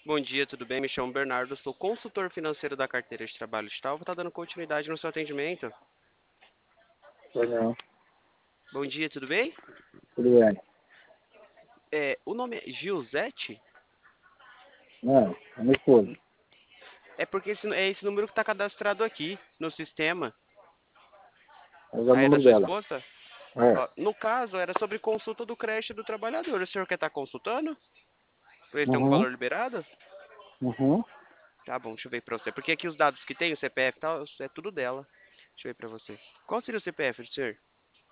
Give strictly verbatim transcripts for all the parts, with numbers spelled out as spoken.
Bom dia, tudo bem? Me chamo Bernardo, sou consultor financeiro da carteira de trabalho de tal. Vou estar dando continuidade no seu atendimento. Pois não, Bom dia, tudo bem? tudo bem. É, o nome é Gilzete? Não, é minha esposa. É porque esse, é esse número que está cadastrado aqui no sistema. Mas é o Aí é da número sua dela. esposa? É. Ó, no caso, era sobre consulta do crédito do trabalhador. O senhor quer estar consultando? Pra ele ter um Uhum, valor liberado? uhum. Tá bom, deixa eu ver pra você. Porque aqui os dados que tem, o C P F e tal, é tudo dela. Deixa eu ver pra você. Qual seria o C P F do senhor?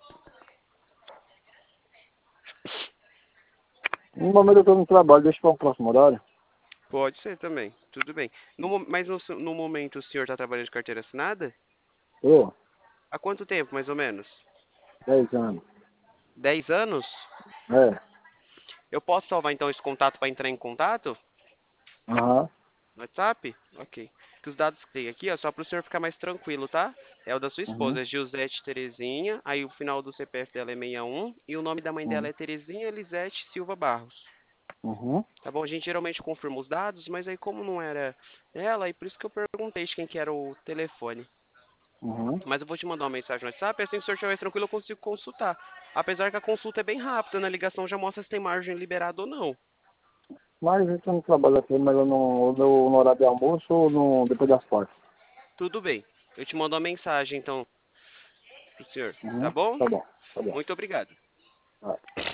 No momento eu tô no trabalho, deixa para o próximo horário. Pode ser também, tudo bem. No mo- mas no, no momento o senhor está trabalhando de carteira assinada? Tô, Há quanto tempo, mais ou menos? dez anos. Dez anos? É. Eu posso salvar então esse contato para entrar em contato? Aham. No WhatsApp? Ok. Que os dados que tem aqui, ó, só para o senhor ficar mais tranquilo, tá? É o da sua Uhum. esposa, é Gilzete Terezinha, aí o final do C P F dela é sessenta e um, e o nome da mãe dela Uhum. é Terezinha Elisete Silva Barros. Uhum. Tá bom? A gente geralmente confirma os dados, mas aí como não era ela, aí por isso que eu perguntei de quem que era o telefone. Uhum. Mas eu vou te mandar uma mensagem no WhatsApp, assim que o senhor estiver mais tranquilo, eu consigo consultar. Apesar que a consulta é bem rápida, na ligação já mostra se tem margem liberada ou não. Mas eu tô no trabalho aqui, mas eu não, no, no horário de almoço ou no, depois das quatro. Tudo bem. Eu te mando uma mensagem, então, pro senhor. Tá Uhum. bom? Tá bom, tá bom. Muito obrigado. Vai.